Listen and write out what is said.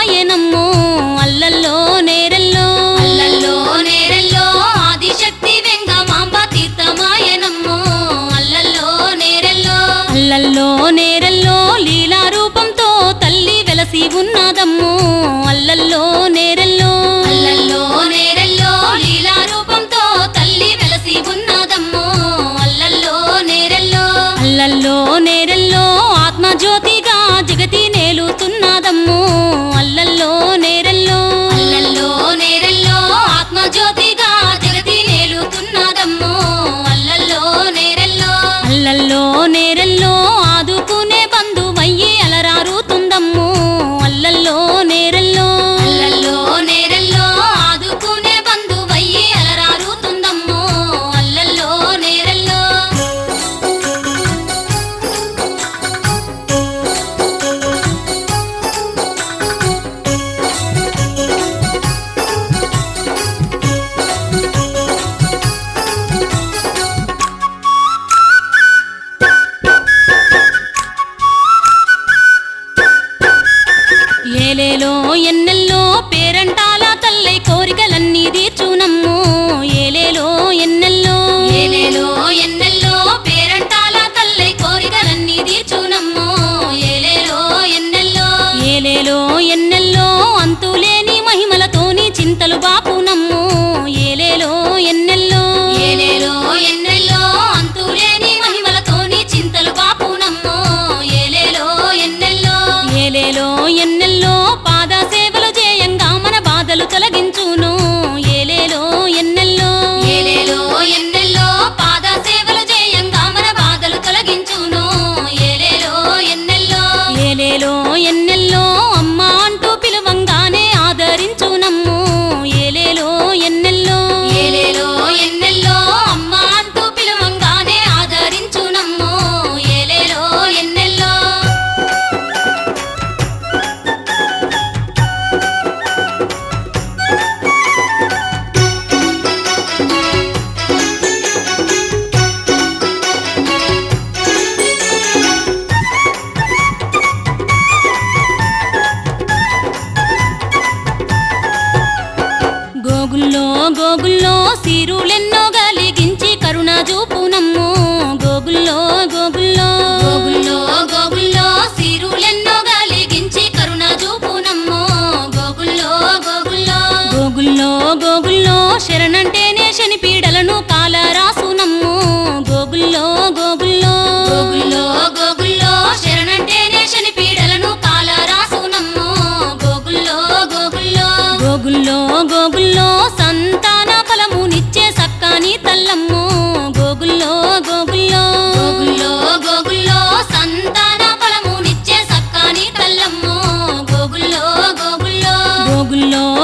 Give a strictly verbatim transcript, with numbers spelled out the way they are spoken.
తీర్థమాయనమ్మో అల్లల్లో నేరెల్లో అల్లల్లో నేరెల్లో ఆదిశక్తి వెంగమాంబ తీర్థమాయనమ్మో అల్లల్లో నేరెల్లో అల్లల్లో నేరెల్లో లీలా రూపంతో తల్లి వెలసి ఉన్నదమ్మో అల్లల్లో నేరెల్లో అల్లల్లో నేరెల్లో లీలా రూపంతో తల్లి వెలసి ఉన్నదమ్మో అల్లల్లో నేరెల్లో అల్లల్లో నేరెల్లో ఆత్మజ్యోతిగా జగతి నేలుతున్నదమ్మో అల్లల్లో నేరెల్లో అల్లల్లో నేరెల్లో ఆత్మజ్యోతిగా జగతి నేలుతున్నదమ్మో అల్లల్లో నేరెల్లో అల్లల్లో నేరెల్లో ఆదుకునే బంధువయ్యి అలరారుతుందమ్మో అల్లల్లో నేరెల్లో అల్లల్లో నేరెల్లో ఆదుకునే బంధువయ్యి అలరారుతుందమ్మో అల్లల్లో నేరెల్లో ఏలేలో ఎన్నెల్లో పేరంటాల తల్లై కోరికలన్నీ తీర్చునమ్మో ఏలేలో ఎన్నెల్లో ఏలేలో ఎన్నెల్లో పేరంటాల తల్లై కోరికలన్నీ తీర్చునమ్మో ఏలేలో ఎన్నెల్లో ఏలేలో ఎన్నెల్లో అంతులేని మహిమలతోని చింతలు బాపునమ్మో ఏలేలో ఎన్నెల్లో ఏలేలో ఎన్నెల్లో అంతులేని మహిమలతోని చింతలు బాపునమ్మో ఏలేలో ఎన్నెల్లో ఏలేలో ఎన్నెల్లో పాద సేవలు చేయంగా మన బాధలు తొలగించును ఏలేలో ఎన్నెల్లో ఏలేలో ఎన్నెల్లో పాద సేవలు చేయంగా మన బాధలు తొలగించును ఏలేలో ఎన్నెల్లో ఏలేలో ఎన్నెల్లో అమ్మ అంటూ పిలువంగానే ఆదరించునమ్మో ఏలేలో ఎన్నెల్లో ఏలేలో ఎన్నెల్లో అమ్మ అంటూ పిలువంగానే ఆదరించునమ్మో ఏలేలో ఎన్నెల్లో గోగుల్లో గోగుల్లో సిరులెన్నో గలిగించి కరుణ చూపునమ్మో గోగుల్లో గోగుల్లో గోగుల్లో గోగుల్లో సిరులెన్నో గలిగించి కరుణ చూపునమ్మో గోగుల్లో గోగుల్లో గోగుల్లో గోగుల్లో శరణంటేనే శని పీడలను కాల రాసునమ్మో గోగుల్లో గోగుల్లో గోగుల్లో గోగుల్లో శరణంటేనే శని పీడలను కాల రాసునమ్మో గోగుల్లో గోగుల్లో గోగుల్లో గోగుల్లో సంతాన ఫలమునిచ్చే సక్కాని తల్లమ్మో గోగుల్లో గోగుల్లో గోగుల్లో గోగుల్లో సంతాన ఫలమునిచ్చే సక్కాని తల్లమ్మో గోగుల్లో గోగుల్లో గోగుల్లో